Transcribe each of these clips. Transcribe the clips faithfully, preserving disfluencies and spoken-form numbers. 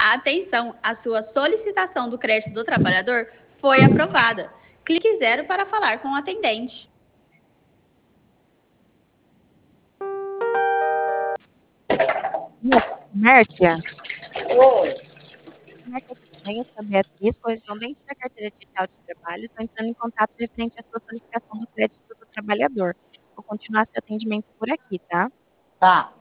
Atenção, a sua solicitação do crédito do trabalhador foi aprovada. Clique zero para falar com o atendente. Márcia, Oi. Márcia, tudo bem? Eu sou a Beatriz, correspondente da carteira digital de trabalho. Estou entrando em contato referente à sua solicitação do crédito do trabalhador. Vou continuar seu atendimento por aqui, tá? Tá.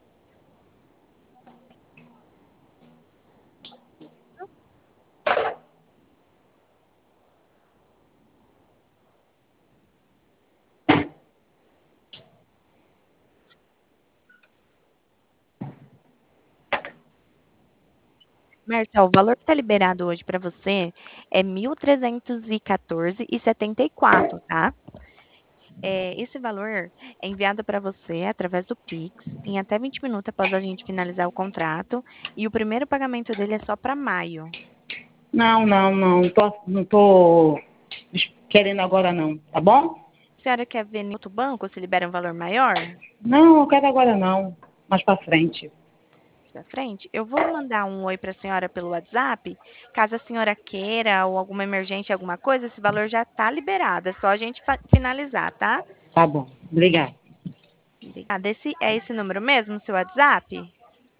Márcia, o valor que está liberado hoje para você é mil trezentos e quatorze reais e setenta e quatro centavos, tá? É, esse valor é enviado para você através do Pix, em até vinte minutos após a gente finalizar o contrato, e o primeiro pagamento dele é só para maio. Não, não, não. Não tô, não tô querendo agora não, tá bom? A senhora quer ver em outro banco se libera um valor maior? Não, eu quero agora não. Mais pra frente. Para frente? Eu vou mandar um oi para a senhora pelo WhatsApp. Caso a senhora queira ou alguma emergência, alguma coisa, esse valor já está liberado. É só a gente fa- finalizar, tá? Tá bom. Obrigada. Obrigada. Esse, é esse número mesmo, seu WhatsApp?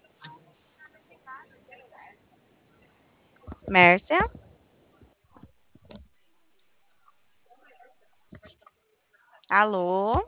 Mércia? Alô?